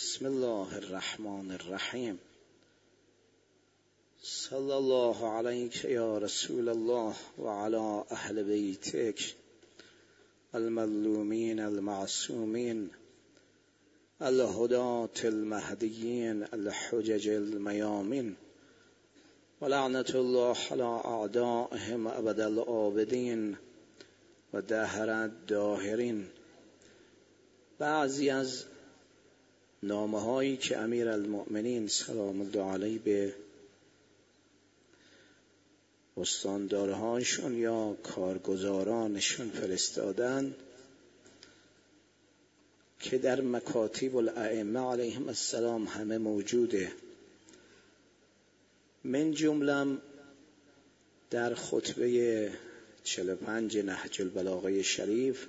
بسم الله الرحمن الرحیم. صلی الله علیک یا رسول الله و علی اهل بیتک المظلومین المعصومین الهداة المهدیین الحجج المیامین و لعنت الله علی اعدائهم ابد الآبدین و دهر الداهرین. بعضی از نامه هایی که امیر المؤمنین سلام الله علیه به استاندارهاشون یا کارگزارانشون فرستادن که در مکاتب الائمه علیهم السلام همه موجوده. من جمله در خطبه 45 نهج البلاغه شریف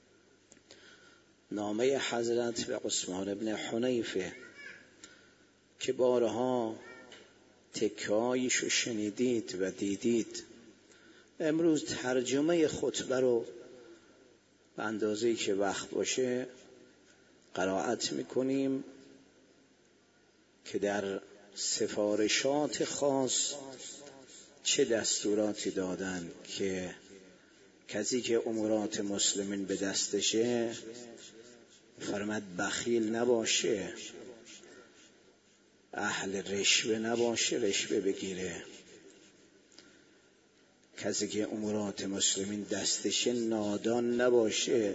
نامه حضرت به عثمان بن حنیفه که بارها تکایشو شنیدید و دیدید. امروز ترجمه خطبه رو به اندازه‌ای که وقت باشه قرائت میکنیم که در سفارشات خاص چه دستوراتی دادن که کسی که امورات مسلمین به دستشه فرمد بخیل نباشه، اهل رشوه نباشه، رشوه بگیره. کسی که امورات مسلمین دستشه نادان نباشه،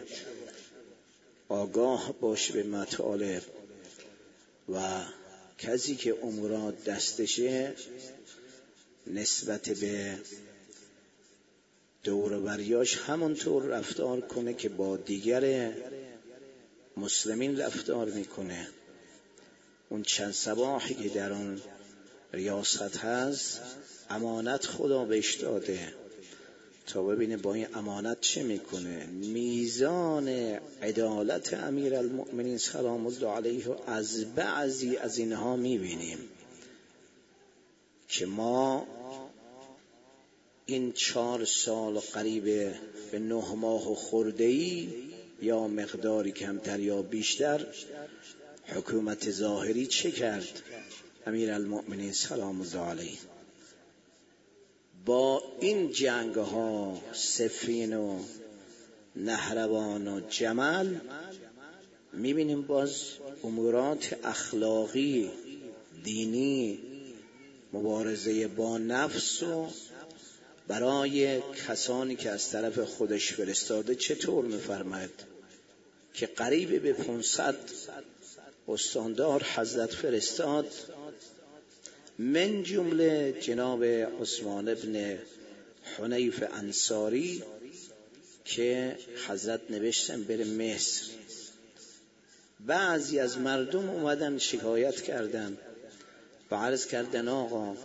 آگاه باشه به مطالب. و کسی که امورات دستشه نسبت به دور و بریاش همونطور رفتار کنه که با دیگر مسلمین رفتار میکنه. اون چند صباحی که در اون ریاست هست امانت خدا بهش داده تا ببینه با این امانت چه میکنه. میزان عدالت امیر المؤمنین سلام الله علیه از بعضی از اینها میبینیم که ما این 4 سال قریب به 9 ماه و خورده‌ای یا مقداری کمتر یا بیشتر حکومت ظاهری چه کرد؟ امیر المؤمنین سلام الله علیه با این جنگ ها صفین و نهروان و جمل میبینیم باز امورات اخلاقی دینی مبارزه با نفس و برای کسانی که از طرف خودش فرستاده چطور میفرماید که قریب به 500 استاندار حضرت فرستاد، من جمله جناب عثمان بن حنیف انصاری که حضرت نوشتن بره مصر. بعضی از مردم اومدن شکایت کردن و عرض کردن آقا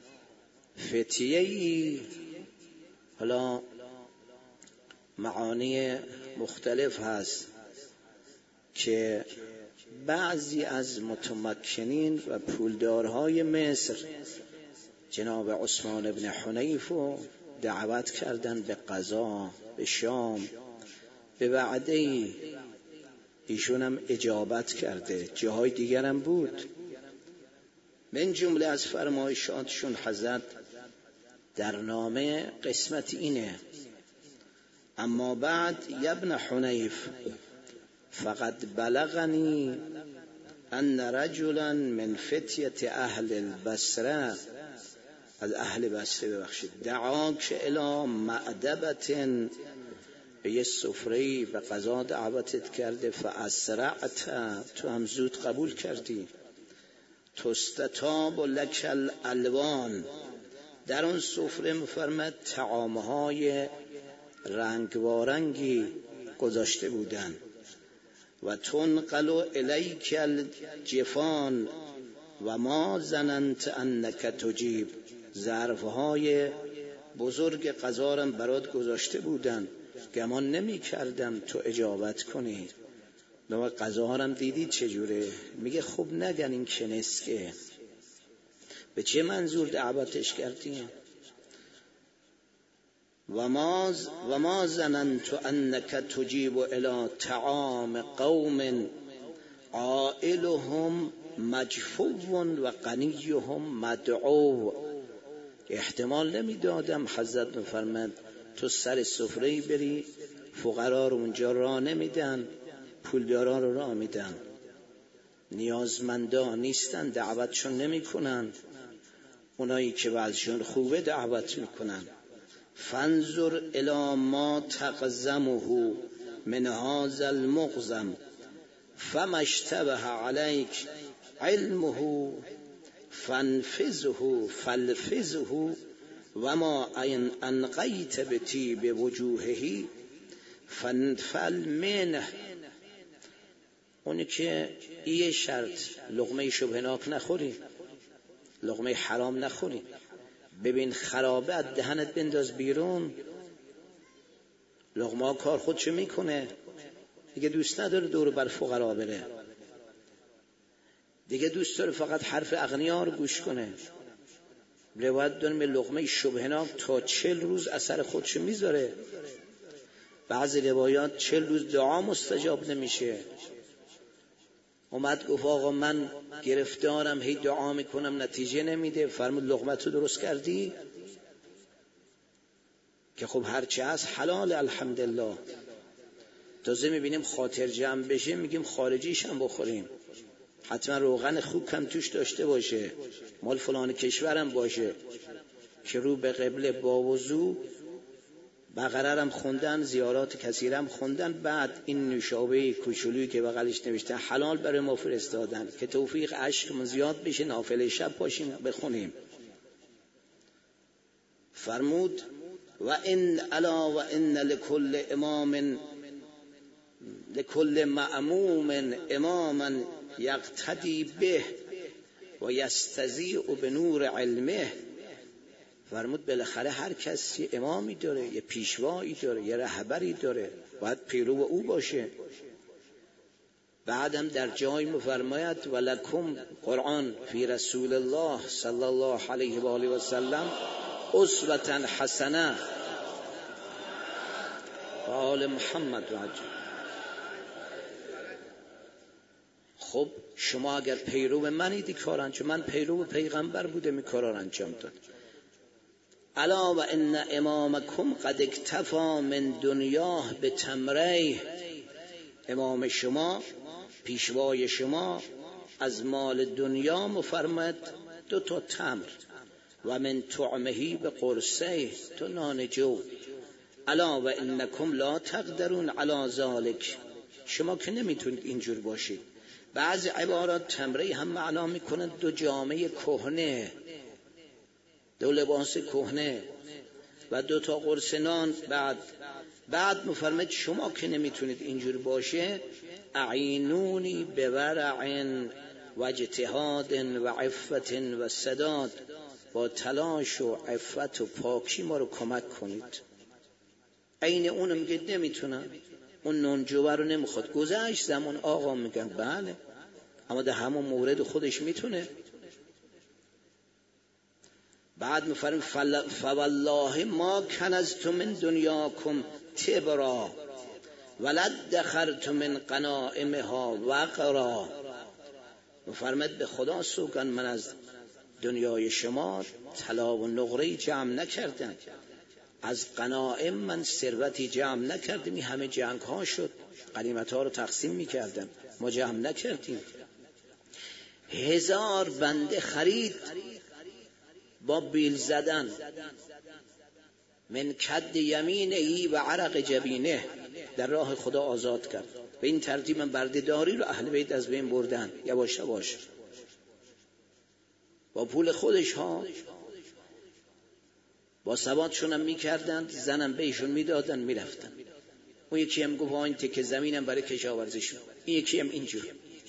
فتیه‌ای، حالا معانی مختلف هست، که بعضی از متمکنین و پولدارهای مصر جناب عثمان بن حنیف رو دعوت کردن به قضا به شام. به وعده ایشون هم اجابت کرده، جاهای دیگر هم بود. من جمله از فرمایشاتشون حضرت در نامه قسمت اینه: اما بعد ابن حنیف فقد بلغنی ان رجلا من فتیه اهل البصره، از اهل بصره دعاک الی مأدبت، به یه سفره‌ای به قضا دعوتت کرده، فاسرعت، تو هم زود قبول کردی، تستتاب لک الالوان، در اون سفره میفرماد طعامهای رنگوارنگی گذاشته بودن، و تنقل الیک الجفان و ما ظننت انک تجیب، ظرفهای بزرگ غذارم برات گذاشته بودن، گمان نمی کردم تو اجابت کنی. نوع غذارم دیدید چجوره؟ میگه خب نگن این کنسکه، به چه منظور دعوتش کردی؟ و ما ظننت انک تجیب الی طعام قوم عائلهم مجفو و غنیهم مدعو. احتمال نمیدادم حضرت میفرماد تو سر سفره بری فقرا رو اونجا راه نمیدن، پولدارا رو راه میدن، نیازمندا نیستن دعوتشون نمیکنن، اونایی که وضعشون خوبه دعوت میکنن. فانظر الی ما تقزمه من هذا المقزم فما اشتبه علیک علمه فانفذه فالفظه و ما انقیت بطیب وجوهه فانفل منه. اونی که یه شرط لقمه شبهناک نخوری، لقمه حرام نخوری، ببین خرابه از دهنت بنداز بیرون. لقمه کار خودشو میکنه دیگه، دوست نداره دور بر فقرا بره، دیگه دوست داره فقط حرف اغنیا رو گوش کنه. روایت داریم به لقمه شبهناک تا 40 روز اثر خودشو میذاره. بعضی روایات 40 روز دعا مستجاب نمیشه. اومد گفت آقا من گرفتارم، هی دعا میکنم نتیجه نمیده. فرمود لقمتو درست کردی؟ که خب هرچی هست حلال الحمدلله. تازه میبینیم خاطر جمع بشه میگیم خارجیش هم بخوریم، حتما روغن خوب کم توش داشته باشه، مال فلان کشورم باشه که رو به قبله با وضو، بقره هم خوندن، زیارات کثیرم خوندن، بعد این نوشابه کوچولویی که بغلش نوشته حلال برای ما فرستادن که توفیق عشقمون زیاد بشه، نافله شب باشیم بخونیم. فرمود و ان الا و ان لكل امام لكل مأموم اماما یقتدی به و یستضیء بنور علمه. فرمود بالاخره هر کس یه امامی داره، یه پیشوایی داره، یه رهبری داره، باید پیرو او باشه. بعدم در جای مفرماید ولکم قرآن فی رسول الله صلی الله علیه و آله و سلم اسوة حسنه و آل محمد و عجل. خب شما اگر پیرو منیدی کار انجام، من پیرو پیغمبر بوده می کار انجام داد. الا و ان امامکم قد اکتفی من دنیاه به تمریه. امام شما، پیشوای شما از مال دنیا مفرمد 2 تمر و من طعمهی به قرصه، تو نان جو. الا و انکم لا تقدرون علی ذلک. شما که نمیتونید اینجور باشید. بعضی عبارات تمره هم معنا میکنن 2 جامه کهنه، 2 لباس کهنه و 2 تا قرص نان. بعد مفرماد شما که نمیتونید اینجور باشه، اعینونی بورع و اجتهاد و عفت و سداد، با تلاش و عفت و پاکی ما رو کمک کنید. عین اونم میگه نمیتونم، اون نونجوه رو نمیخواد. گذشت زمان آقا میگن بله، اما در همون مورد خودش میتونه. بعد میفرماید فوالله ما کنزت من دنیاکم تبرا ولد دخرت من غنائمها وقرا. میفرماید به خدا سوگند من از دنیای شما طلا و نقره جمع نکردم، از غنائم من ثروتی جمع نکردم. این همه جنگ ها شد، غنیمت ها رو تقسیم میکردم، ما جمع نکردیم. 1000 بنده خرید با بیل زدن، من کد یمینه و عرق جبینه، در راه خدا آزاد کرد. به این ترتیب من بردهداری رو اهل بیت از بین بردن یواش یواش با پول خودش ها، با ثباتشون هم میکردن، زنم بهشون میدادن میرفتن. اون یکی هم گفت این تکه زمینم برای کشاورزیشون، این یکی هم اینجور.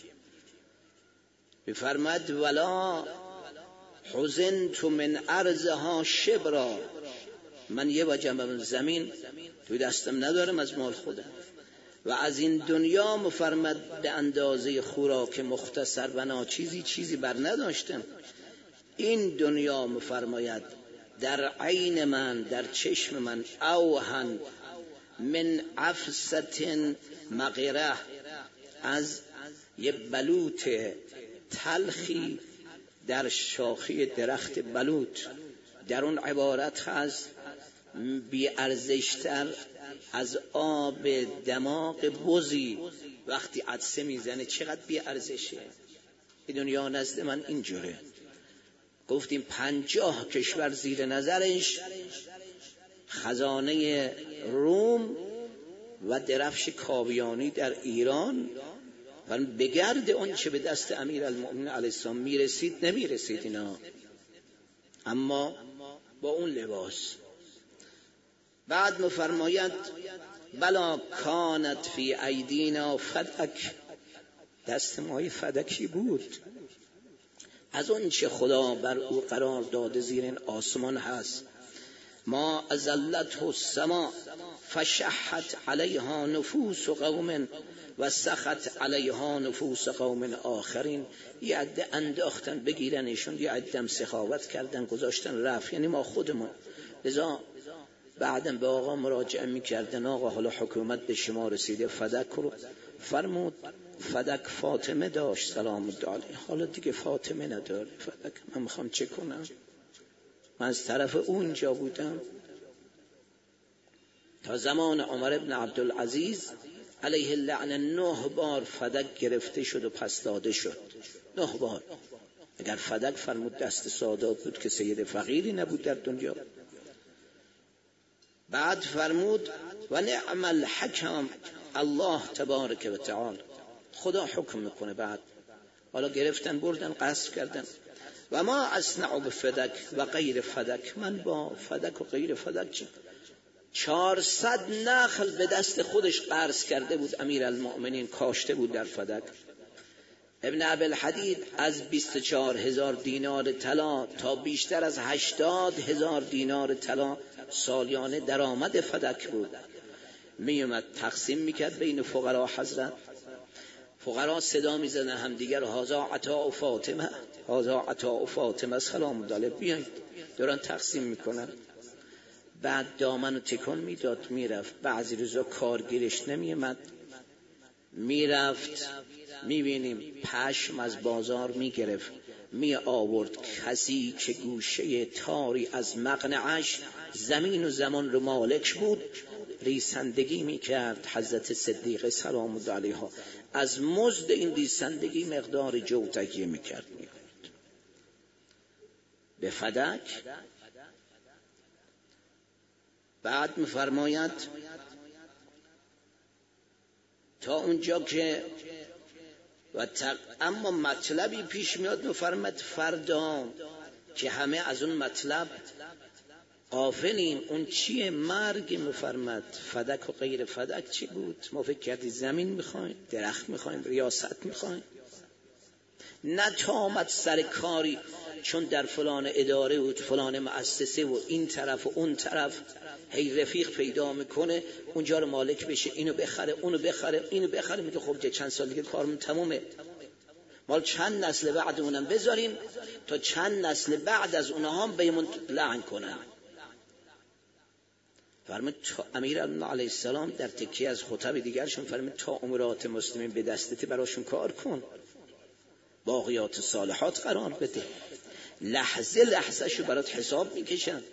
بفرماد ولا حزنت من ارضها شبرا، من یه وجب زمین توی دستم ندارم از مال خودم و از این دنیا مفرماد به اندازه خوراک مختصر و چیزی بر نداشتم. این دنیا مفرماید در عین من، در چشم من، اوهن من عفست مغره، از یه بلوط تلخی در شاخه درخت بلوط، در اون عبارت هست بی ارزشتر از آب دماغ بزی وقتی عطسه میزنه چقدر بی ارزشه. این دنیا نزد من اینجوره. گفتیم 50 کشور زیر نظرش، خزانه روم و درفش کاویانی در ایران و بگرد اون چه به دست امیرالمؤمنین علیه السلام میرسید نمیرسید اینا، اما با اون لباس. بعد مفرماید بلا کانت فی ایدینا فدک، دست ما فدکی بود از اون چه خدا بر او قرار داده زیر این آسمان هست. ما ازلته السما فشحت علیها نفوس قوم و سخت علیها نفوس قوم آخرین. یه عده انداختن بگیرنشون، یه عده هم سخاوت کردن گذاشتن رفت، یعنی ما خودمون. لذا بعدم به آقا مراجعه میکردن آقا حالا حکومت به شما رسیده فدک رو فرمود. فدک فاطمه داشت سلام الله علیها، حالا دیگه فاطمه نداره فدک. من میخوام چه کنم؟ من از طرف اونجا بودم. تا زمان عمر ابن عبدالعزیز علیه اللعنه 9 بار فدک گرفته شد و پس داده شد. 9 بار. اگر فدک فرمود دست سادات بود که سید فقیری نبود در دنیا. بعد فرمود و نعم الحکم الله تبارک و تعالی، خدا حکم میکنه. بعد حالا گرفتن بردن قصد کردن. و ما اصنع بفدک و غیر فدک، من با فدک و غیر فدک چه؟ 400 نخل به دست خودش قرض کرده بود امیرالمؤمنین، کاشته بود در فدک. ابن ابوالحدید از 24,000 دینار طلا تا بیشتر از 80,000 دینار طلا سالیانه درآمد فدک بود. می اومد تقسیم میکرد بین فقرا. حضرت فقرا صدا میزنن همدیگر هازا عطا و فاطمه، هازا عطا و فاطمه سلام الله علیها، بیاین. دارن تقسیم میکنن. بعد دامنو تکون میداد میرفت. بعضی روزا کارگیرش نمیومد، میرفت میبینیم پشم از بازار میگرفت می آورد. کسی که گوشه تاری از مقنعش زمین و زمان رو مالک بود ریسندگی میکرد. حضرت صدیقه سلام الله علیها از مزد این ریسندگی مقدار جو تهیه میکرد به فدک. بعد میفرماید تا اونجا که اما مطلبی پیش میاد. میفرماید فردا که همه از اون مطلب غافلیم. اون چیه؟ مرگ. میفرماید فدک و غیر فدک چی بود؟ ما فکر کردی زمین میخوایم، درخت میخوایم، ریاست میخوایم. نه تامت سر کاری چون در فلان اداره و فلان مؤسسه و این طرف و اون طرف هی رفیق پیدا میکنه اونجا رو مالک بشه، اینو بخره اونو بخره اینو بخره. میگه خب چند سال دیگه کارم تمومه، مال چند نسل بعد اونم بذاریم تا چند نسل بعد از اونها هم بهمون لعن کنن. فرمود امیرالمؤمنین علیه السلام در تکی از خطب دیگرشون فرمود تا امورات مسلمین به دستت براشون کار کن، باقیات صالحات قرار بده، لحظه لحظه شو برات حساب میکشن.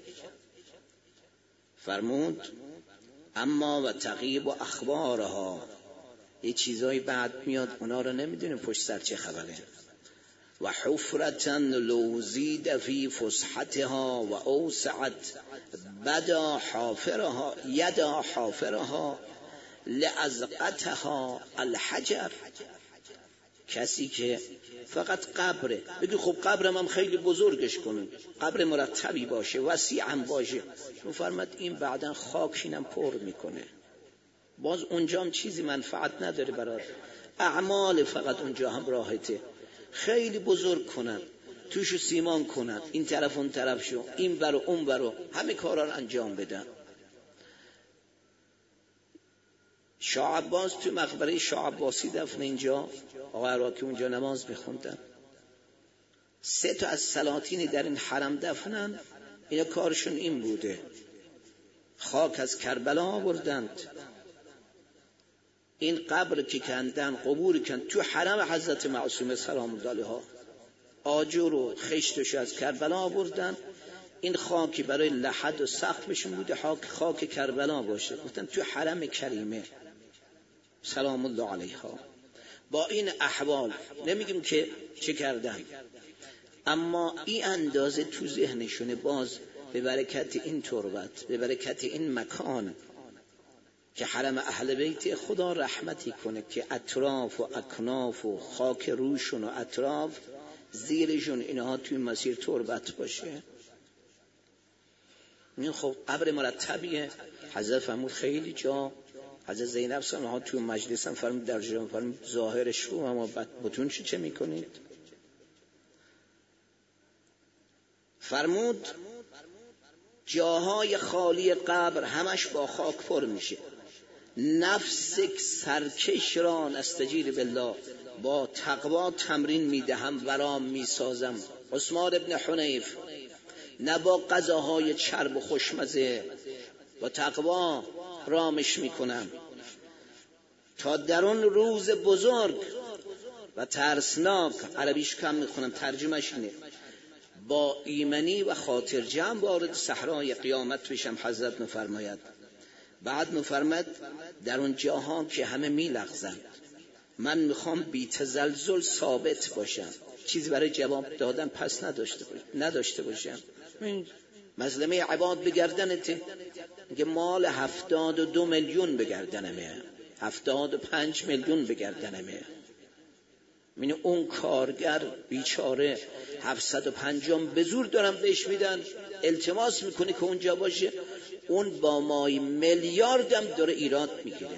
فرمود اما و تغیب و اخبارها، یه چیزایی بعد میاد اونا رو نمیدونیم پشت سر چه خبره. و حفرتا لو زید فی فسحتها و اوسعت بدا حافرها یدا حافرها لازقتها الحجر. کسی که فقط قبره بگی خب قبرم هم خیلی بزرگش کنیم، قبر مرتبی باشه، وسیع هم باشه. فرمود این بعدن خاکینم پر میکنه، باز اونجا هم چیزی منفعت نداره برات. اعمال فقط اونجا هم راحته، خیلی بزرگ کنن توشو سیمان کنن، این طرف اون طرف شو، این برو اون برو، همه کارا رو انجام بدن. شاه عباس تو مقبره شاه عباسی دفن اینجا، آقا عراقی اونجا نماز میخوندن. 3 تا از سلاطینی در این حرم دفنن. اینا کارشون این بوده، خاک از کربلا آوردند، این قبر که کندن، قبور کندن تو حرم حضرت معصومه سلام الله علیها، آجر و خشتش از کربلا آوردن، این خاکی برای لحد و سقفشون بوده، خاک کربلا باشه، گفتن تو حرم کریمه سلام الله علیها. با این احوال نمیگیم که چه کردن، اما این اندازه تو ذهنشونه، باز به برکت این تربت، به برکت این مکان که حرم اهل بیت، خدا رحمتی کنه که اطراف و اکناف و خاک روشون و اطراف زیرشون اینها توی مسیر تربت باشه. این خب قبر مرتبیه. حضرت فرمود خیلی جا، حضرت زینب ها توی مجلس هم فرمود در جا فرمود ظاهرش رو، اما بطون چه میکنید؟ فرمود جاهای خالی قبر همش با خاک پر میشه. نفس سرکش را نستجیر بالله، با تقوا تمرین میدهم ورام میسازم. عثمان ابن حنیف، نه با غذاهای چرب و خوشمزه، با تقوا رامش میکنم تا در اون روز بزرگ و ترسناک، عربیش کم میخونم ترجمهش اینه، با ایمنی و خاطر جمع وارد صحرای قیامت بشم. حضرت میفرماید، بعد میفرماید در اون جاها که همه میلغزند، من میخوام بی تزلزل ثابت باشم، چیزی برای جواب دادن پس نداشته باشم. مظلمه عباد بگردنته، که مال 72 میلیون بگردنمه، 75 میلیون بگردنمه. من اون کارگر بیچاره 750 به زور دارم بهش میدن، التماس میکنه که اونجا باشه، اون با مای میلیاردم داره ایراد میگیره.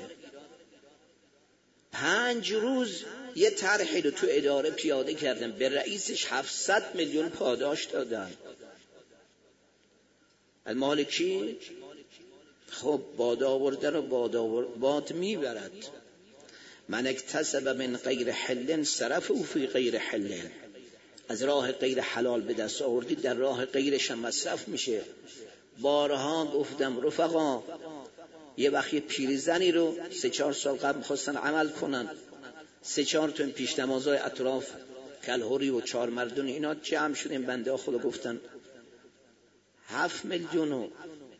5 روز یه طرحی رو تو اداره پیاده کردن، به رئیسش 700 میلیون پاداش دادن. المالکی خب باد آورده رو باد میبرد. من اکتسب من غیر حل صرف او فی غیر حل، از راه غیر حلال به دست آوردی در راه غیرش هم مصرف میشه. بارها گفتم رفقا، یه وقتی پیرزنی رو 3-4 سال قبل میخواستن عمل کنن، 3-4 تا پیش نمازهای اطراف کلهوری و 4 مردون اینا جمع شدیم، بنده خدا گفتن 7 میلیون و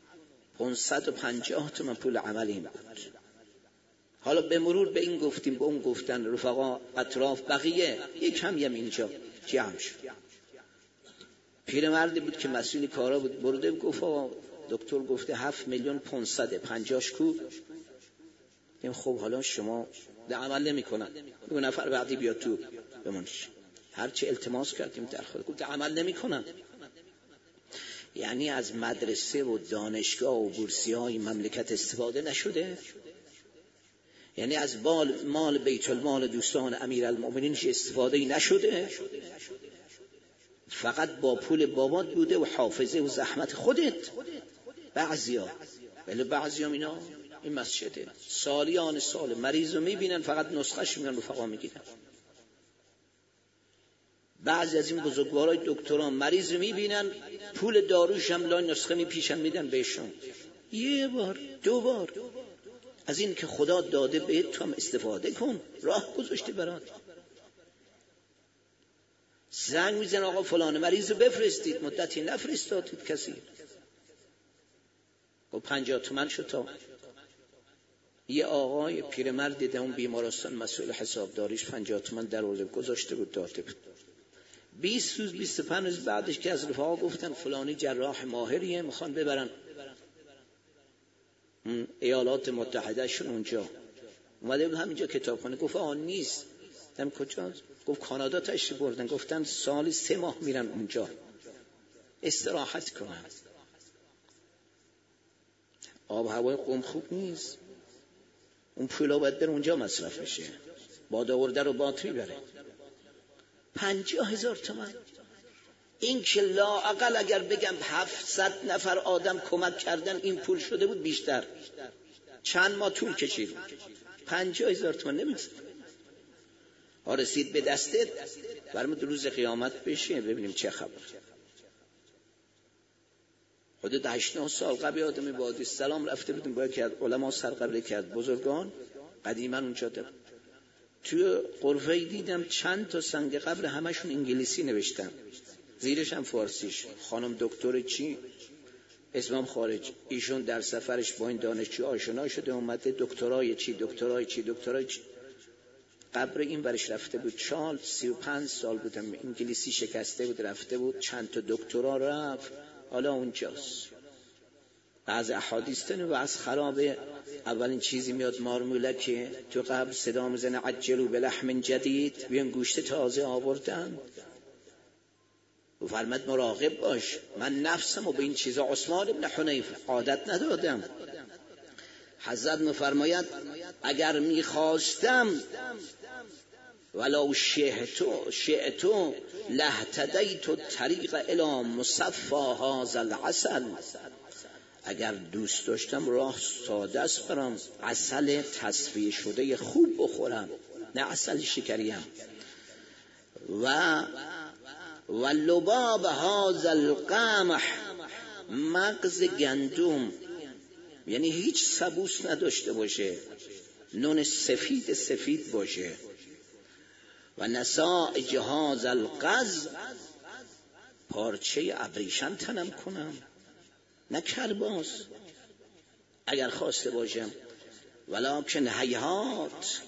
550 تومن پول عملی بود. حالا به مرور به این گفتیم به اون گفتن، رفقا اطراف بقیه یک هم اینجا جمع شد. پیرمردی بود که مسئول کارا بود، برده گفت دکتر گفته 7 میلیون 550 کو. خب حالا شما ده عمل نمی کنن، دو نفر بعدی بیا تو بمونش. هرچی التماس کردیم در خود گفت عمل نمی کنن. یعنی از مدرسه و دانشگاه و بورسیه‌های مملکت استفاده نشده، یعنی از مال بیت المال دوستان امیرالمومنین استفاده نشده، فقط با پول بابات بوده و حافظه و زحمت خودت. بعضیا اینا این مسجده سالیان سال مریض رو میبینن، فقط نسخهش میان رفقا میگیرن. بعضی از این بزرگوارای دکتران مریض رو میبینن، پول داروش هم لای نسخه میپیشن میدن بهشون. یه بار 2 بار از این که خدا داده بهت تو هم استفاده کن، راه گذاشته برات. زنگ میزن آقا فلان مریض رو بفرستید، مدتی نفرستادید کسی. و 50 تومن شد. تا یه آقای پیرمرد دیدم اون بیمارستان مسئول حسابداریش 50 تومن در آورده گذاشته بود داده بود. 20 روز 25 روز بعدش که از رفقا گفتن فلانی جراح ماهریه میخوان ببرن ایالات متحده شون اونجا، اومده بود همینجا کتابخونه. گفت نیست. گفتم کجاست؟ گفت کانادا تشریف بردن، گفتن سالی 3 ماه میرن اونجا استراحت کنن. آب هوای قم خوب نیست، اون پولا باید بره اونجا مصرف بشه، باد آورده رو باد میبره. 50,000 تومان. این که لااقل اگر بگم 700 نفر آدم کمک کردن این پول شده بود بیشتر، چند ماه طول کشید. 50,000 تومان نمی‌رسید. رسید به دستت، برمود روز قیامت بشه ببینیم چه خبر. حدود 8-9 سال قبل آدم با السلام رفته بودیم با یکی از علما سرقبله کرد بزرگان، قدیما اونجا دارم. توی غرفه دیدم چند تا سنگ قبر همشون انگلیسی نوشتن، زیرش هم فارسیش. خانم دکتر چی اسمم خارج، ایشون در سفرش با این دانشجو آشنا شده، اومده دکترای چی. قبر این برش رفته بود، 35 سال بودم، انگلیسی شکسته بود، رفته بود چند تا دکترا رفت، حالا اونجاست. از احادیث و از خرابه اولین چیزی میاد مارمولکه تو قبر صدا میزنه عجلوا بلحم جدید، بیان گوشت تازه آوردن. و فرمد مراقب باش، من نفسمو به این چیزا عثمان ابن حنیف عادت ندادم. حضرت میفرماید اگر میخواستم ولو شئتو لاهتدیت الطریق الی مصفى هذا العسل، اگر دوست داشتم راه ساده است برام، عسل تصفیه شده خوب بخورم، نه عسل شکریم. و لباب هذا القمح، مغز گندم، یعنی هیچ سبوس نداشته باشه، نون سفید باشه. و نساء هذا القز، پارچه ابریشم تنم کنم، نه کرباس اگر خواسته باشم. ولکن هیهات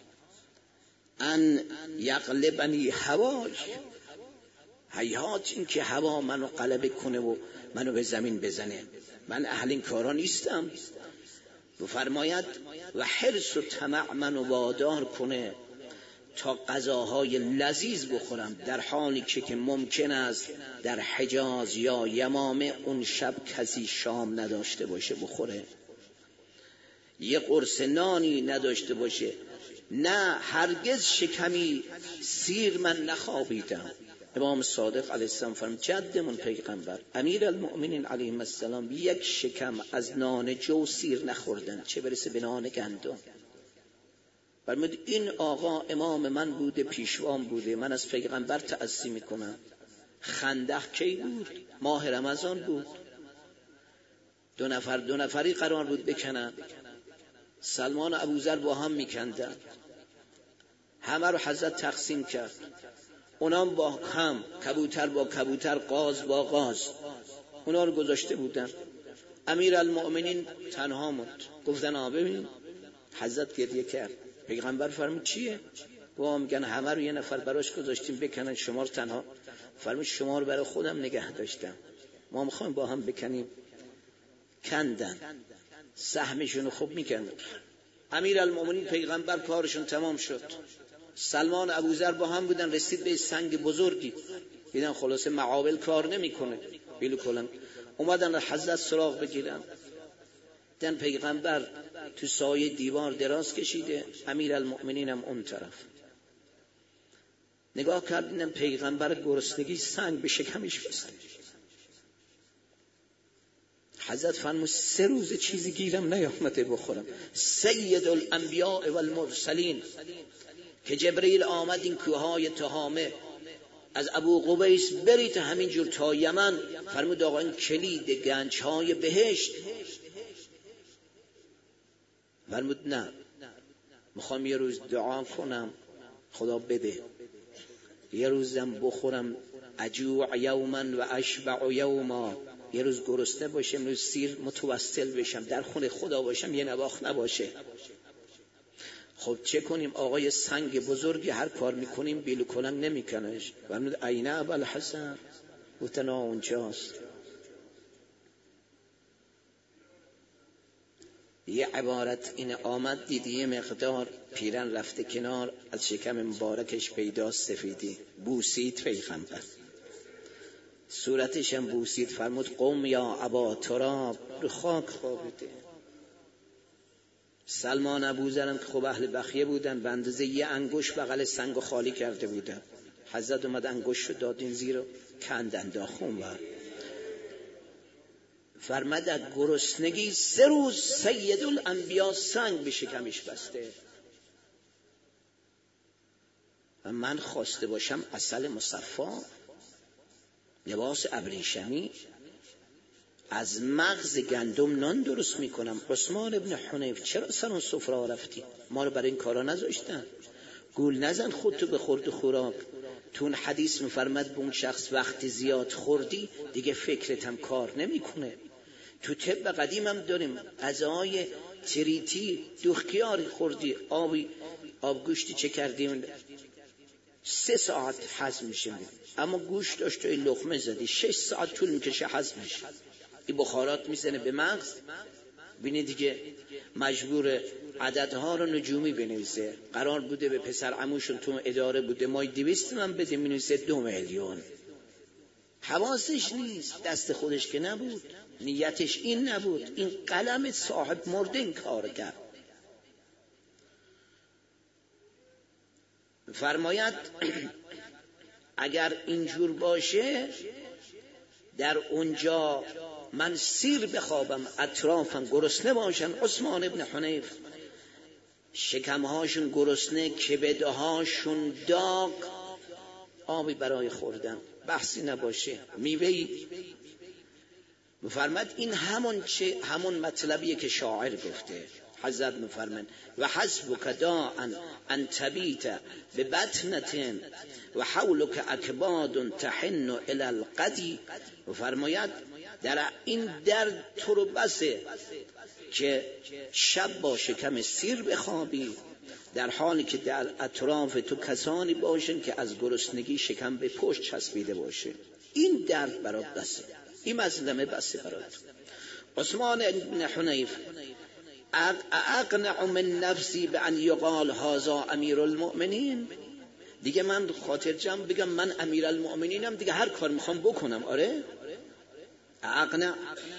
ان یغلبنی هوای، هیهات این که هوا منو غلبه کنه و منو به زمین بزنه، من اهل این کارا نیستم. و فرماید و حرص و طمع منو وادار کنه تا غذاهای لذیذ بخورم، در حالی که ممکن است در حجاز یا یمامه اون شب کسی شام نداشته باشه بخوره، یه قرص نانی نداشته باشه. نه هرگز شکمی سیر من نخوابیدم. امام صادق علیه السلام فرمود جدمون پیغمبر امیر المؤمنین علیه السلام یک شکم از نان جو سیر نخوردن، چه برسه به نان گندم. فرمود این آقا امام من بوده، پیشوام بوده، من از پیغمبر تأسی میکنم. خندق کی بود؟ ماه رمضان بود. دو نفری قرار بود بکنن، سلمان و ابوذر با هم میکندن، همه رو حضرت تقسیم کرد، اونام با هم، کبوتر با کبوتر، قاز با قاز، اونا رو گذاشته بودن. امیر المؤمنین تنها موند. گفتن ببین، حضرت گریه کرد. پیغمبر فرمود چیه؟ گفتم میگن همه رو یه نفر براش گذاشتیم بکنن، شما رو تنها. فرمود شما رو برای خودم نگه داشتم، ما میخوایم با هم بکنیم. کندن، سهمشون رو خوب میکندن. امیر المؤمنین پیغمبر کارشون تمام شد. سلمان و ابوذر با هم بودن، رسید به سنگ بزرگی، دیدن خلاصه معاول کار نمیکنه، بیلو کلن، اومدن حضرت سراغ بگیرن. دیدن پیغمبر تو سایه دیوار دراز کشیده، امیر المؤمنین هم اون طرف. نگاه کردن پیغمبر گرسنگی سنگ به شکمش بسته. حضرت فرمود 3 روز چیزی گیرم نیامده بخورم. سید الانبیاء والمرسلین که جبرئیل آمد این کوههای تهامه از ابو قبیس برید همینجور تا یمن، فرمود آقا این کلید گنجهای بهشت. فرمود نه، میخوام یه روز دعا کنم خدا بده، یه روزم بخورم، اجوع یوما و اشبع یوما، یه روز گرسنه باشم، روز سیر متوسل بشم، در خونه خدا باشم، یه نواخت نباشه. خب چه کنیم؟ آقای سنگ بزرگی هر کار میکنیم بیلو کلن نمیکنش. فرمود عین ابوالحسن، گفتن اونجاست. یه عبارت اینه، آمد دیدی یه مقدار پیرن رفته کنار، از شکم مبارکش پیدا سفیدی، بوسید پیغمبر، صورتش هم بوسید. فرمود قوم یا ابا تراب، رو خاک خوابیده. سلمان ابوذرم که خب اهل بخیه بودن، به اندازه یه انگوش بغل سنگو خالی کرده بودن. حضرت اومد انگوش رو دادین زیر، کندن داخون و فرمد از گرسنگی 3 روز سید الانبیا سنگ به شکمش بسته. و من خواسته باشم عسل مصفا، لباس ابریشمی، از مغز گندم نان درست میکنم. عثمان ابن حنیف چرا سر اون سفره رفتی؟ ما رو برای این کارا نذاشتن. گول نزن خودتو به خورد خوراک. تو اون حدیث میفرماد به اون شخص وقتی زیاد خوردی دیگه فکرت هم کار نمیکنه. تو طب قدیم هم داریم غذاهای تریتی، دوخکیاری خوردی، آبگوشتی چه کردی 3 ساعت هضم میشه، اما گوش داشت و این لقمه زدی 6 ساعت طول میکشه هضم میشه. این بخارات میزنه به مغز. بینی دیگه مجبور عددها رو نجومی بنویسه. قرار بوده به پسر عموشون تو اداره بوده مای 200 من بده، مینویسه 2 میلیون. حواسش نیست، دست خودش که نبود، نیتش این نبود. این قلم صاحب مرده این کار کرد. فرماید اگر اینجور باشه در اونجا من سیر بخوابم، اطرافم گرسنه باشن. عثمان ابن حنیف شکمهاشون گرسنه، کبدهاشون داغ، آبی برای خوردن بحثی نباشه، میوهی. مفرمد این همون مطلبیه که شاعر گفته. حضرت مفرمن و حسبک داعا ان تبیت ببطنة و حولک اکباد تحن الی القدی. مفرماید در این درد تو رو بسه که شب با شکم سیر بخوابی، در حالی که در اطراف تو کسانی باشن که از گرسنگی شکم به پشت چسبیده باشه. این درد برات بسه، این مظلمه بسه برات. عثمان بن حنیف اقنع من نفسی به ان یقال هذا امیر المؤمنین. دیگه من خاطر جمع بگم من امیر المؤمنینم دیگه، هر کار میخوام بکنم. آره اقنع.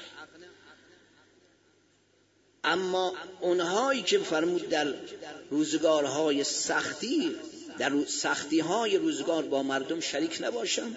اما اونهایی که فرمود در روزگارهای سختی، در سختیهای روزگار با مردم شریک نباشم،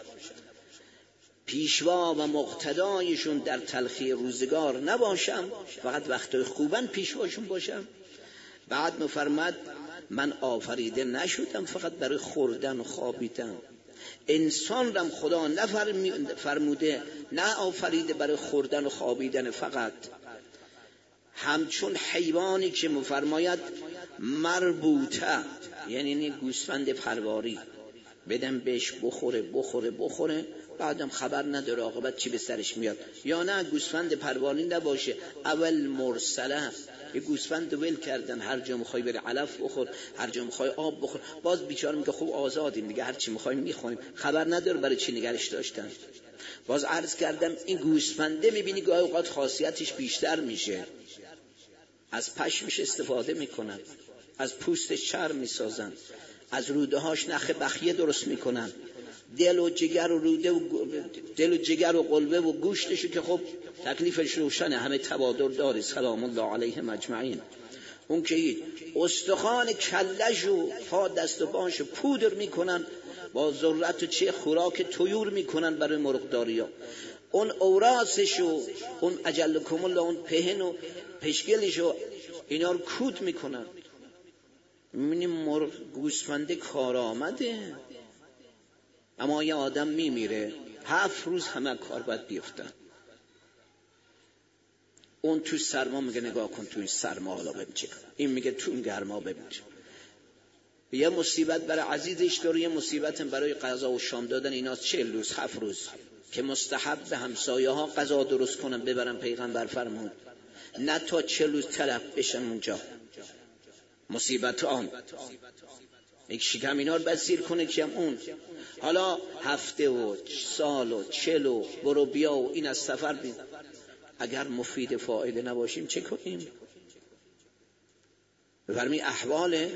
پیشوا و مقتدایشون در تلخی روزگار نباشم، فقط وقت خوبن پیشواشون باشم. بعد مفرماد من آفریده نشدم فقط برای خوردن و خوابیدن. انسان رم خدا نفرموده نه آفریده برای خوردن و خوابیدن فقط، همچون حیوانی که مفرماید مربوطه، یعنی گوسفند پرواری، بدم بهش بخوره بعدم خبر نداره عاقبت چی به سرش میاد. یا نه گوسفند پرواری نباشه، اول مرسله، یه گوسفند ول کردن، هر جا میخوای بری علف بخور، هر جا میخوای آب بخور، باز بیچاره میگه خوب آزادیم دیگه، هر چی میخوایم میخوریم، خبر نداره برای چی نگرش داشتن. باز عرض کردم این گوسفنده میبینی گاهی اوقات خاصیتش بیشتر میشه، از پشمش استفاده میکنن، از پوستش چرم میسازن، از روده هاش نخ بخیه درست میکنن، دل و جگر و روده و دل و جگر و قلبه و گوشتشو که خب تکلیفش روشنه، همه تبادر داره، سلام الله علیهم اجمعین. اون که استخوان کلش و پا دست و پاش پودر میکنن، با ذرت و چه خوراک طیور میکنن برای مرغداریا. اون اوراسشو، اون اجلکم الله، اون پهن و پشگلشو اینا رو کود میکنن. میبینیم مرغ گوسفنده کار آمده، اما یه آدم میمیره 7 روز همه کار باید بیفتن. اون تو سرما میگه نگاه کن تو این سرما حالا ببین چه، این میگه تو این گرما ببین چه. یه مصیبت برای عزیزش داره، یه مصیبت برای قضا و شام دادن، اینا 40 روز 7 روز که مستحب به همسایه ها قضا درست کنن ببرن. پیغمبر فرمود نه تا 40 روز طلب بشن اونجا. مصیبت آن یک شکم اینا رو بسیر کنه که اون حالا هفته و سال و 40 و برو بیا و این از سفر بین. اگر مفید فایده نباشیم چه کنیم؟ بفرمی احواله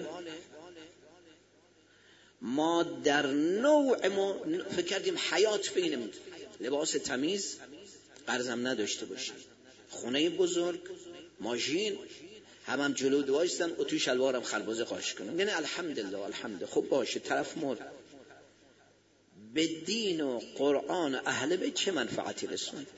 ما در نوع ما فکر کردیم حیات بینیم، لباس تمیز قرضم نداشته باشیم، خونه بزرگ، ماشین، هم جلو دوایستن و توی شلوارم خربازه قاش کنم، یعنی الحمدلله الحمدلله خوب باشه. طرف مرد به دین و قرآن اهل بیت چه منفعتی رسوند؟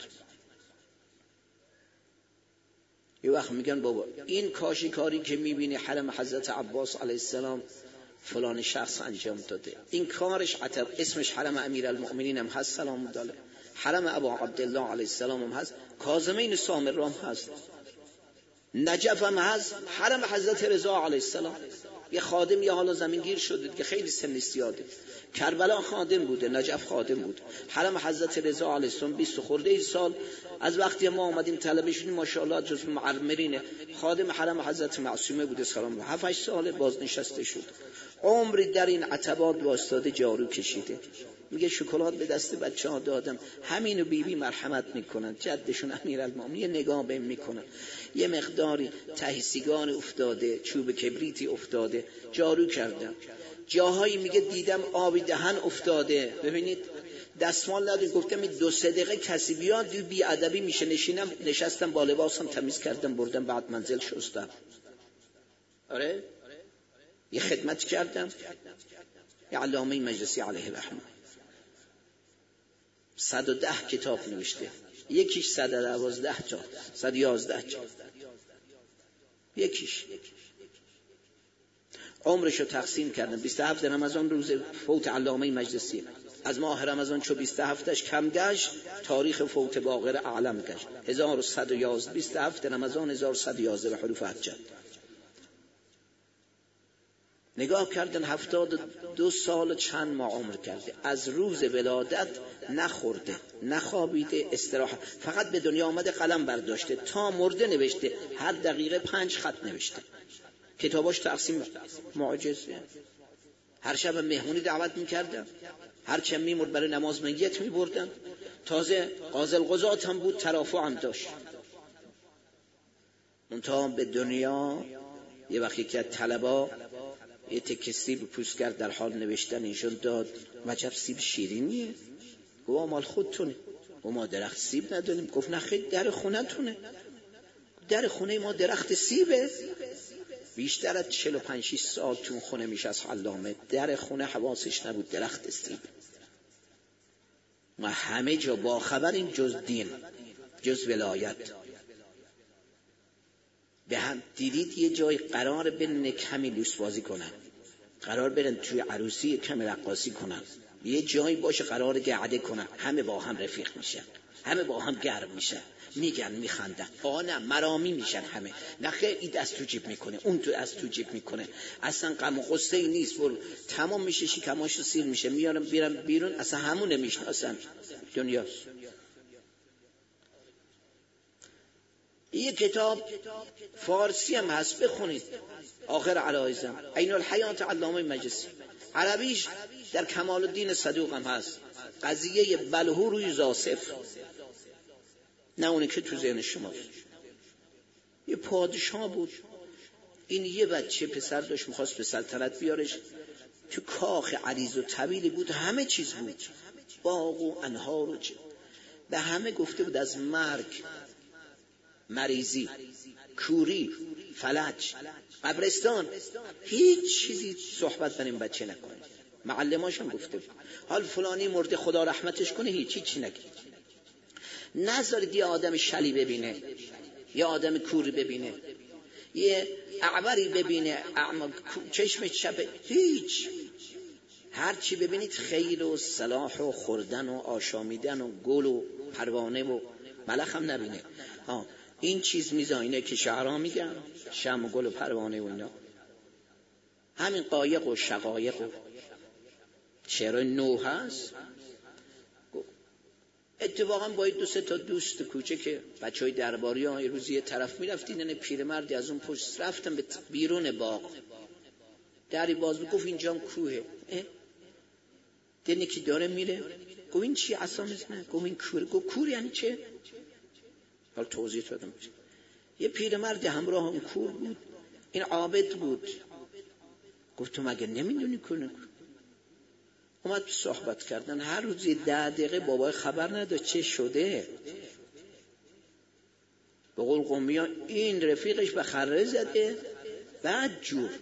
یه وقت میگن بابا این کاری که میبینی حرم حضرت عباس علیه السلام فلان شخص انجام داده، این کارش اسمش حرم امیرالمؤمنین هم هست سلام الله، حرم ابا عبدالله علیه السلام هم هست، کاظمین سامرا هم هست، نجف هم هست، حرم حضرت رضا علیه السلام. یه خادم یه حالا زمینگیر شده که خیلی سن زیاده، کربلا خادم بوده، نجف خادم بود، حرم حضرت رضا علیه السلام 20 خورده سال از وقتی ما اومدیم طلبه شدیم ماشاءالله جز معمرین خادم حرم حضرت معصومه بوده سلام 7-8 سال بازنشسته شد، عمری در این عتبات واسطاده جارو کشیده. میگه شکلات به دست بچه‌ها دادم، همینو بیبی مرحمت میکنن، جدشون امیرالمومنین یه نگاه بهم میکنن، یه مقداری ته سیگار افتاده، چوب کبریتی افتاده، جارو کردم. جاهایی میگه دیدم آبی دهن افتاده، ببینید دستمال نداریم، گفتم این 2-3 دقیقه کسی بیاد بی ادبی میشه، نشستم با لباسم تمیز کردم بردم بعد منزل شستم. آره یه خدمت کردم. یه علامه مجلسی علیه رحمه 110 کتاب نوشته، یکیش 112 تا 111 تا، یکیش عمرشو تقسیم کردن. 27 رمضان روز فوت علامه مجلسی، از ماه رمضان چو 27ش کم گشت، تاریخ فوت باقر اعلم گشت. 1111 27 رمضان 1111 به حروف ابجد. نگاه کردن 72 سال چند ماه عمر کرده، از روز ولادت نخورده نخوابیده، استراحت، فقط به دنیا آمده قلم برداشته، تا مرده نوشته، هر دقیقه 5 خط نوشته، کتاباش تقسیم معجزه. هر شب مهمونی دعوت میکردن، هر چند میمرد برای نماز میت میبردن، تازه قاضی القضات هم بود، ترافع هم داشت. منتها به دنیا یه وقتی که طلبا یه تکه سیب پوست کرد در حال نوشتن، ایشون داد وجب سیب شیرینیه، گفت مال خودتونه، و ما درخت سیب نداریم. گفت نه خیلی در خونه تونه، در خونه ما درخت سیبه. بیشتر از 45-6 سال تو خونه میشه از علامه، در خونه حواسش نبود درخت سیب. ما همه جا با خبریم جز دین، جز ولایت. به هم دیدید یه جای قرار برن کمی لوس بازی کنن، قرار برن توی عروسی کمی رقاصی کنن، یه جایی باشه قرار قعده کنن، همه با هم رفیق میشن، همه با هم گرم میشن، میگن میخندن، نه مرامی میشن همه، نخه این دست تو جیب میکنه، اون تو از تو جیب میکنه، اصلا غم و غصه ای نیست، تمام میشه، شکماشو سیر میشه، میارم بیرم بیرون، اصلا همون نمیشناسن. دنیاست. یه کتاب فارسی هم هست بخونید، آخر علایزم، عین الحیات علامه مجلسی، عربیش در کمال الدین صدوق هم هست، قضیه بلهو روی زاسف، نه اونه که تو ذهن شماست. یه پادشاه بود، این یه بچه پسر داشت میخواست به سلطنت بیارش، تو کاخ عریض و طویلی بود، همه چیز بود، باغ و انهار و به همه گفته بود از مرگ، مریضی، کوری، فلج، قبرستان، هیچ چیزی صحبت بر این بچه نکنه. معلماش هم گفته بود حال فلانی مرده خدا رحمتش کنه، هیچی نگید، نذارید یه آدم شلی ببینه، یه آدم کوری ببینه، یه اعوری ببینه، چشم چپ، هیچ، هر چی ببینید خیر و صلاح و خوردن و آشامیدن و گل و پروانه و ملخ هم نبینه. این چیز میزاینه که شعرها میگن، شم و گل و پروانه و اینا، همین قایق و شقایق و شعر نو هست. اتفاقا با 2-3 تا دوست کوچه که بچهای درباری ها، یه روزی یه طرف میرفت، دیدن پیرمردی از اون پشت، رفتم به بیرون باغ، دری باز گفت اینجا کوهه، دیدن که داره میره، گفت این چی اسامی نه، گفت این کوره، گفت کور یعنی چه؟ حالا توضیح دادم. یه پیرمرد همراه اون کور بود، این عابد بود، گفت تو مگه نمیدونی کنه؟ اومد صحبت کردن، هر روز 10 دقیقه بابای خبر نداشت چه شده. به قول قومی‌ها این رفیقش به خره زده، بعد جور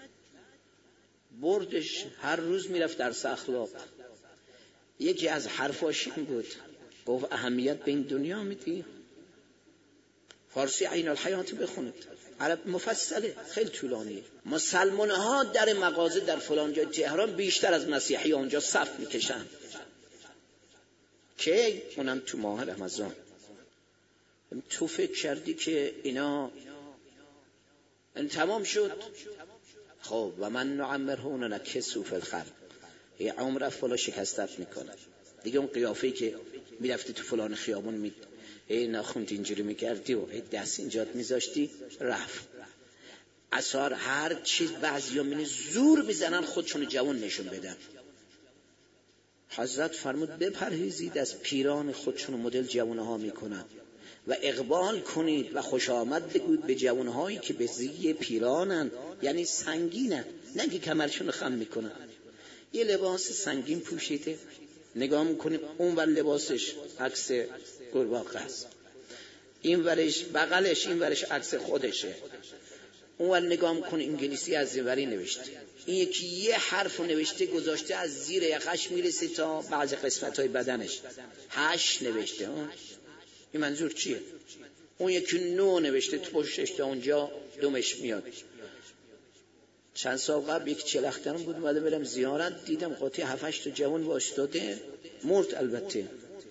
بردش، هر روز میرفت درس اخلاق. یکی از حرفاش این بود، گفت اهمیت به این دنیا میدی؟ فارسی عین الحیات بخونید، عرب مفصله، خیلی طولانیه. مسلمان ها در مغازه در فلان جا تهران بیشتر از مسیحی اونجا صف میکشن، که اونم تو ماه رمضان. تو فکر کردی که اینا تمام شد؟ خب و من نعمره ننکسه فی الخلق، یه عمر فلا شکستت میکنه دیگه. اون قیافه‌ای که میرفتی تو فلان خیابون ناخوند اینجوری میکردی و دست اینجات میذاشتی رفت. اثار هر چیز بعضیا می‌بینی زور بزنن خودشونو جوان نشون بدن. حضرت فرمود بپرهیزید از پیران خودشونو مدل جوانها میکنن و اقبال کنید و خوش آمد بگوید به جوانهایی که به زی پیرانن، یعنی سنگینن، نه که کمرشونو خم میکنن. یه لباس سنگین پوشیده، نگاه میکنیم اون ور لباسش عکس قورباغه است، این ورش بغلش این ورش عکس خودشه، اون ور نگاه میکنه انگلیسی از زیوری نوشته، این یکی یه حرف نوشته گذاشته از زیر یقش میرسه تا بعض قسمت‌های بدنش 8 نوشته. این منظور چیه؟ اون یکی 9 نوشته تو پشتش تا اونجا دومش میاد. چند سال قبل یک چلخترم بود اومده برم زیارت، دیدم قاطی 7-8 تا جوان واشتاده، مرد البته،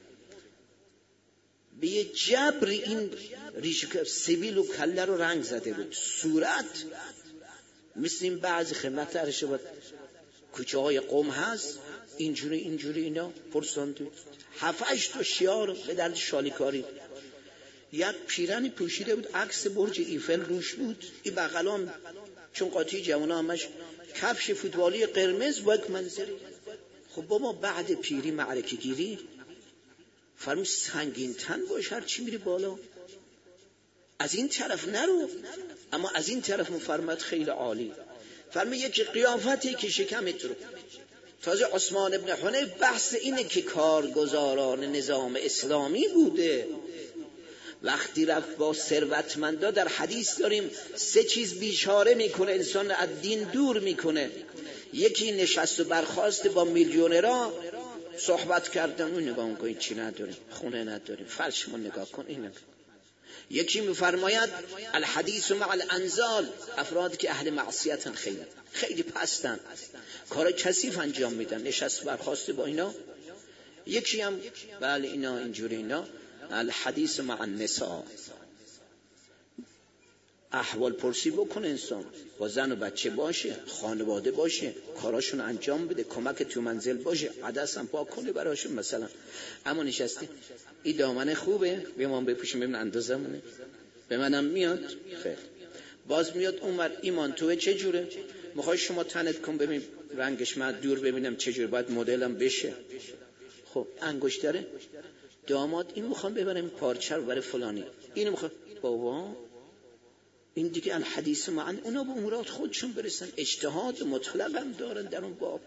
به یه جبر این ریشه سیبیل و کله رو رنگ زده بود. صورت مثل این بعضی خدمت ارشاد کوچه های قم هست اینجوری اینا پرساند 7-8 تا شیار به درد شالیکاری. یک پیرنی پوشیده بود عکس برج ایفل روش بود، این بغلان چون قاطی جوان همش کفش فوتبالی قرمز با یک منظری. خب بابا بعد پیری معرکه گیری فرمود سنگین تن باش، هر چی میری بالا از این طرف نرو، اما از این طرف مفرمت خیلی عالی. فرمود یکی قیافتی که شکمت رو. تازه عثمان ابن حنیف بحث اینه که کارگزاران نظام اسلامی بوده، وقتی رفت با ثروتمندا، در حدیث داریم 3 چیز بیچاره میکنه انسان از دین دور میکنه. یکی نشست و برخاست با میلیونرها صحبت کردن، اون نگاه میکنی چی نداریم، خونه نداریم، فرشمون نگاه کن این نگاه. یکی میفرماید الحدیث مع الانزال، افراد که اهل معصیتن، خیلی پستن، کار کثیف انجام میدن، نشست برخاست با اینا. یکی هم بله اینا اینجوری اینا الحدیث مع النساء، احوال پرسی بکنه انسان، با زن و بچه باشه، خانواده باشه، کاراشون انجام بده، کمک تو منزل باشه، عدس هم پاک کنه براشون مثلا. اما نشستی این دامنه خوبه به ما بپوشیم ببین اندازمونه، به منم میاد خیر، باز میاد اونور ایمان توه چه جوره، میخوای شما تنت کن ببین رنگش، من دور ببینم چه جوره باید مدلم بشه. خب انگشتره داماد این میخوام ببرم پارچه رو برای فلانی، اینو میخوام بابا این دیگه الحدیث معن، اونا به مراد خودشون برسن، اجتهاد مطلق هم دارن در اون باب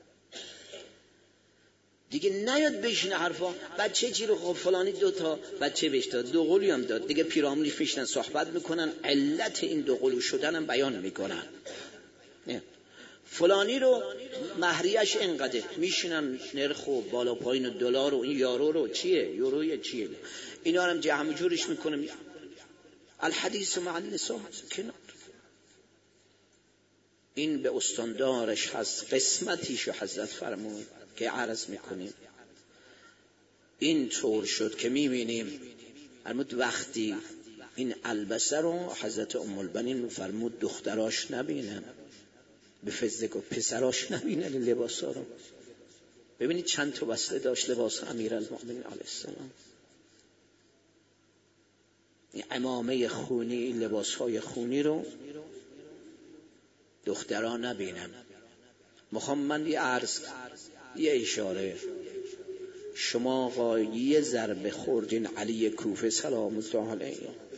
دیگه. نیاد بشینه حرفا بچه چی رو، خب فلانی 2 تا بچه بهش داد، 2 قلوی هم داد دیگه، پیرامونی میشنن صحبت میکنن، علت این 2 قلو شدن هم بیان میکنن. نه فلانی رو مهریش اینقدر، میشینن نرخ و بالا پایین و دلار و این یارو رو چیه، یوروی چیه، اینا هم جمع جورش میکنه. الحدیث مع النساء کنار، این به استاندارش هست، قسمتیشو حضرت فرمود که عرض میکنیم. این طور شد که میبینیم فرمود وقتی این البسه رو حضرت ام البنین فرمود دختراش نبینن، به فزدک و پسراش نبینن لباسا رو. ببینید چند تا وصله داشت لباس امیرالمؤمنین علیه السلام، این عمامه خونی، لباسهای خونی رو دختران نبینن. میخوام من یه اشاره، شما آقا یه ضربه خوردین علی کوفه سلام الله علیه،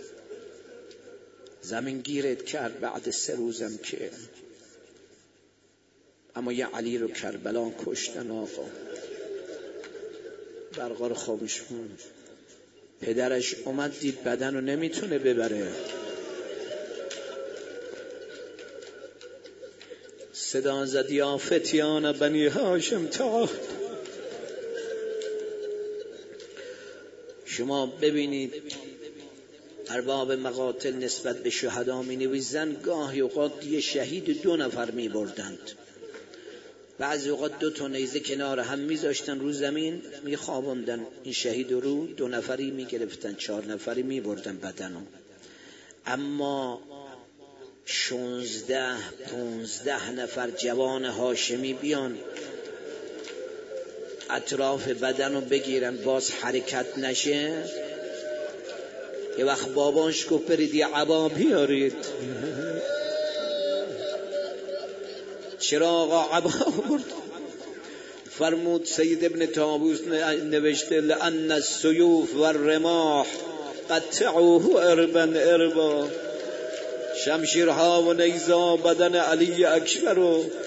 زمین گیرت کرد بعد 3 روزم که، اما یه علی رو کربلا کشتن آقا، برقا رو خاموش کن. پدرش اومد دید بدن رو نمیتونه ببره، صدا زد یا فتیان بنی هاشم تعال. شما ببینید ارباب مقاتل نسبت به شهدا می نویزن گاهی اوقات یه شهید 2 نفر می بردند، بعضی اوقات 2 تا نیزه کنار هم میذاشتن رو زمین میخوابوندن این شهید رو، 2 نفری میگرفتن، 4 نفری میبردن بدنو. اما 16-15 نفر جوان هاشمی بیان اطراف بدنو بگیرن باز حرکت نشه. یه وقت بابانش گفت برید یه عبا بیارید. چرا آقا عبا برد؟ فرمود سید ابن طاووس نوشته لأن السیوف و الرماح قطعوه اربا اربا، شمشیرها و نیزا بدن علی اکبر